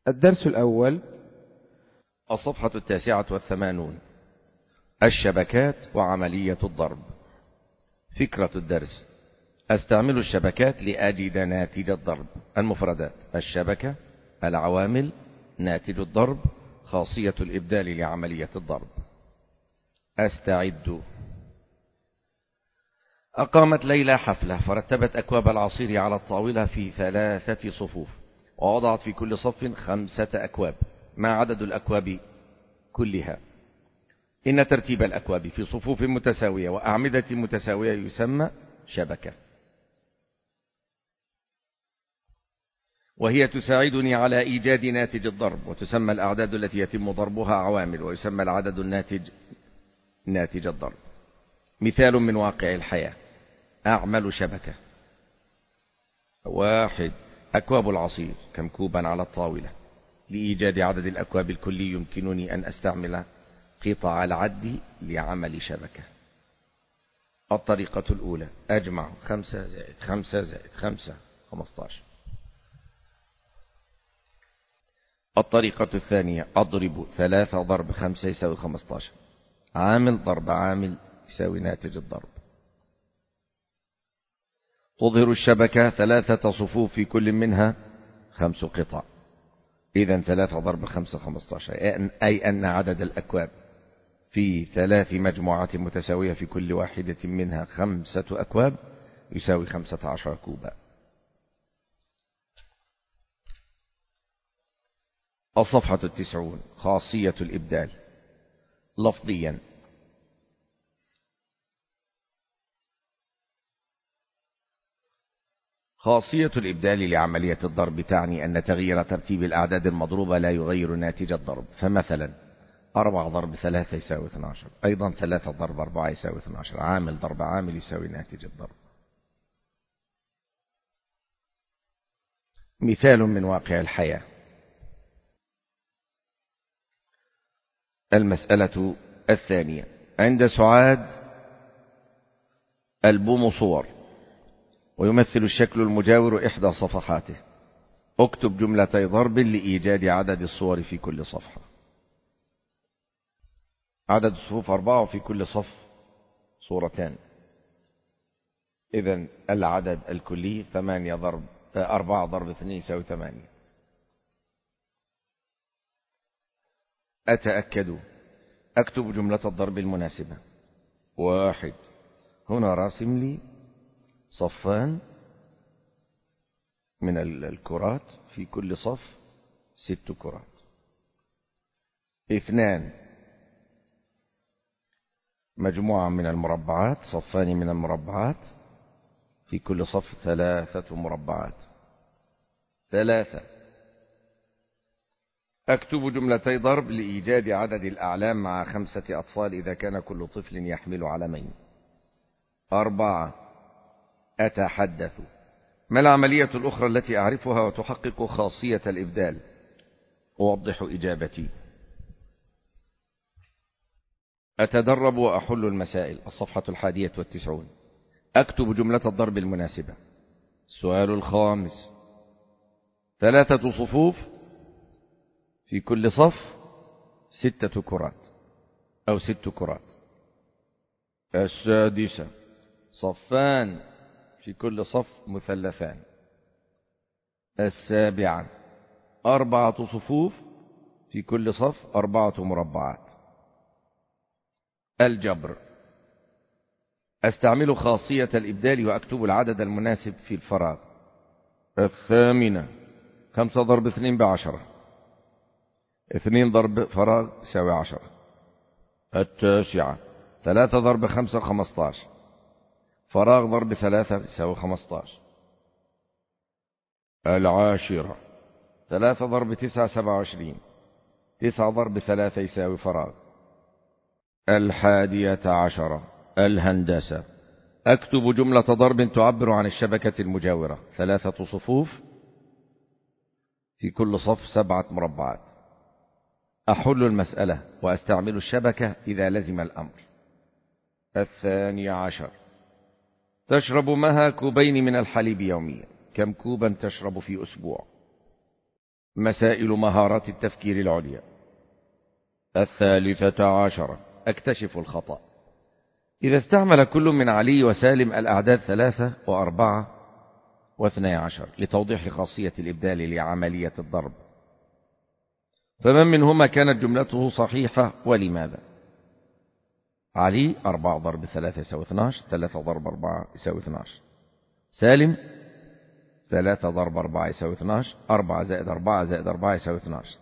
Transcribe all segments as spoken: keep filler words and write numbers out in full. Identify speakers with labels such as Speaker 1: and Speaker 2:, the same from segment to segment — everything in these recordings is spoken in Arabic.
Speaker 1: الدرس الأول.
Speaker 2: الصفحة التاسعة والثمانون. الشبكات وعملية الضرب. فكرة الدرس: أستعمل الشبكات لأجد ناتج الضرب. المفردات: الشبكة، العوامل، ناتج الضرب، خاصية الإبدال لعملية الضرب. أستعد. أقامت ليلى حفلة، فرتبت أكواب العصير على الطاولة في ثلاثة صفوف، ووضعت في كل صف خمسة أكواب. ما عدد الأكواب كلها؟ إن ترتيب الأكواب في صفوف متساوية وأعمدة متساوية يسمى شبكة، وهي تساعدني على إيجاد ناتج الضرب، وتسمى الأعداد التي يتم ضربها عوامل، ويسمى العدد الناتج ناتج الضرب. مثال من واقع الحياة: أعمل شبكة. واحد، أكواب العصير، كم كوبا على الطاولة؟ لإيجاد عدد الأكواب الكلي يمكنني أن أستعمل قطع العد لعمل شبكة. الطريقة الأولى: أجمع خمسة زائد خمسة زائد خمسة خمسة عشر. الطريقة الثانية: أضرب ثلاثة ضرب خمسة يساوي خمسة عشر. عامل ضرب عامل يساوي ناتج الضرب. تظهر الشبكة ثلاثة صفوف في كل منها خمس قطع. إذن ثلاثة ضرب خمسة خمسة عشر، أي أن عدد الأكواب في ثلاث مجموعات متساوية في كل واحدة منها خمسة أكواب يساوي خمسة عشر كوبا. الصفحة التسعون. خاصية الإبدال. لفظيا: خاصية الإبدال لعملية الضرب تعني أن تغيير ترتيب الأعداد المضروبة لا يغير ناتج الضرب. فمثلا: أربعة ضرب ثلاثة يساوي اثني عشر، أيضا ثلاثة ضرب أربعة يساوي اثني عشر. عامل ضرب عامل يساوي ناتج الضرب. مثال من واقع الحياة: المسألة الثانية. عند سعاد ألبوم صور، ويمثل الشكل المجاور إحدى صفحاته. اكتب جملتي ضرب لإيجاد عدد الصور في كل صفحة. عدد الصفوف أربعة، وفي كل صف صورتان. إذن العدد الكلي ثمانية ضرب أربعة ضرب اثنين يساوي ثمانية. أتأكد. أكتب جملة الضرب المناسبة. واحد، هنا راسم لي صفان من الكرات، في كل صف ست كرات. اثنان، مجموعة من المربعات، صفان من المربعات، في كل صف ثلاثة مربعات. ثلاثة، أكتب جملتي ضرب لإيجاد عدد الأعلام مع خمسة أطفال إذا كان كل طفل يحمل علمين. أربعة، أتحدث. ما العملية الأخرى التي أعرفها وتحقق خاصية الإبدال؟ أوضح إجابتي. أتدرب وأحل المسائل. الصفحة الحادية والتسعون. أكتب جملة الضرب المناسبة. السؤال الخامس: ثلاثة صفوف، في كل صف ستة كرات أو ست كرات. السادسة: صفان، في كل صف مثلثان. السابعة: أربعة صفوف، في كل صف أربعة مربعات. الجبر: أستعمل خاصية الإبدال وأكتب العدد المناسب في الفراغ. الثامنة: خمسة ضرب اثنين بعشرة. اثنين ضرب فراغ يساوي عشرة. التاسعة: ثلاثة ضرب خمسة خمسة عشر. فراغ ضرب ثلاثة يساوي خمسة عشر. العاشرة: ثلاثة ضرب تسعة سبعة وعشرين. تسعة ضرب ثلاثة يساوي فراغ. الحادية عشرة. الهندسة: أكتب جملة ضرب تعبر عن الشبكة المجاورة. ثلاثة صفوف، في كل صف سبعة مربعات. أحل المسألة وأستعمل الشبكة إذا لزم الأمر. الثاني عشر. تشرب مها كوبين من الحليب يوميا. كم كوبا تشرب في أسبوع؟ مسائل مهارات التفكير العليا. الثالثة عشرة أكتشف الخطأ. إذا استعمل كل من علي وسالم الأعداد ثلاثة وأربعة واثني عشر لتوضيح خاصية الإبدال لعملية الضرب، فمن منهما كانت جملته صحيحة ولماذا؟ علي أربعة ضرب ثلاثة يساوي اثني عشر، ثلاثة ضرب أربعة يساوي اثني عشر. سالم ثلاثة ضرب أربعة يساوي اثني عشر، أربعة زائد أربعة زائد أربعة يساوي اثني عشر.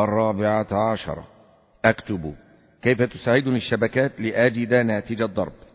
Speaker 2: الرابعة عشرة أكتب كيف تساعدني الشبكات لأجد ناتج الضرب.